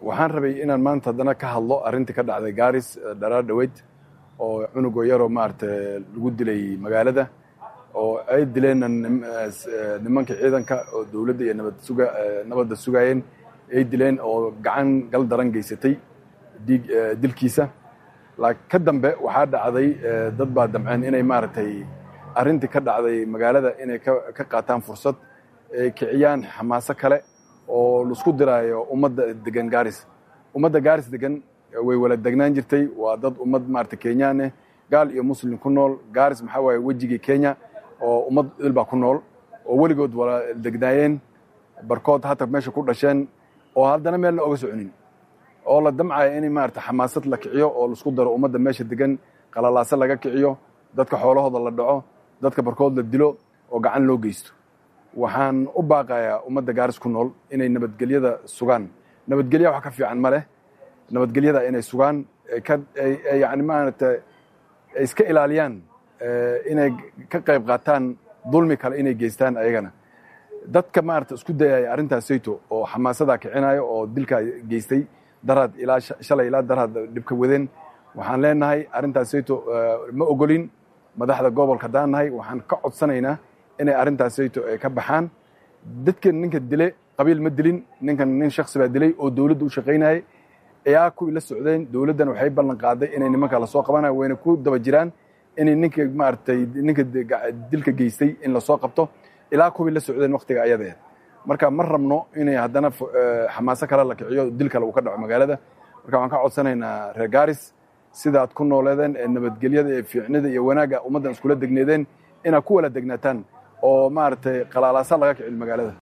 waxaan rabay inaan maanta haddana ka hadlo arrintii ka dhacday Gaaris dharaar dhaweyd oo cunugo yaroo maartay lagu dilay magaalada oo ay dileen nimanka ciidanka oo dawladda iyo nabadda sugayeen ay dileen oo gacan gal daran geysatay dilkiisa ka dambe waxaa dhacday dad baa damceen inay maartay arrintii ka dhacday magaalada inay ka qaataan fursad ay kiciyaan xamaaso kale oo isku diraayo ummadda degan Gaaris degan way wala degnaan jirtay waa dad ummad maartay Kenyaan gaal iyo muslim ku nool Gaaris maxaa waaye wajigii Kenya oo ummad ilba ku nool oo waligood wala degnaayeen barkood hata meesha ku dhasheen oo haddana meel la oga soconin oo la damcay in maartay xamaasad la kiciyo oo la isku daro ummadda meesha degan qalalaasa laga kiciyo dadka xoolahooda la dhaco dadka barkood la dilo oo gacan loo geysto waxaan u baaqayaa ummadda Gaaris ku nool inay nabadgelyada sugaan nabadgelyo wax ka fiican ma leh nabadgelyada inay sugaan yani maartay iska ilaaliyaan inay ka qayb qaataan dulmi kale inay geystaan ayagana dadka maartay isku dayay arrintaas sayto oo xamaasada kicinayo oo dilka geystay darad ilaa shalay ilaa darad dibka wadeen waxaan leenahay arrintaas sayto ma ogolin madaxda gobolka daanahay waxaan ka codsanaynaa inay arrintaas sayto ka baxaan dadkan ninka dilay qabiil ma dilin nin shakhsi baa dilay oo dawladdu u shaqeynayay ayaa ku la socdeen dawladdan waxay ballan qaaday inay nimanka la soo qabanayo wayna ku daba jiraan inay ninka maartay ninka dilka geystay in la soo qabto ilaa kuwi la socdeen waqtiga ayada marka ma rabno inay haddana xamaaso kale la kiciyo dil kale uu ka dhaco magaalada marka waxaan ka codsanaynaa reer Gaaris sidaad ku nooleedeen nabadgelyada iyo fiicnida iyo wanaaga ummaddan iskula degneedeen inaad ku wala degnaataan oo maartay qalalaasa laga kicin magaalada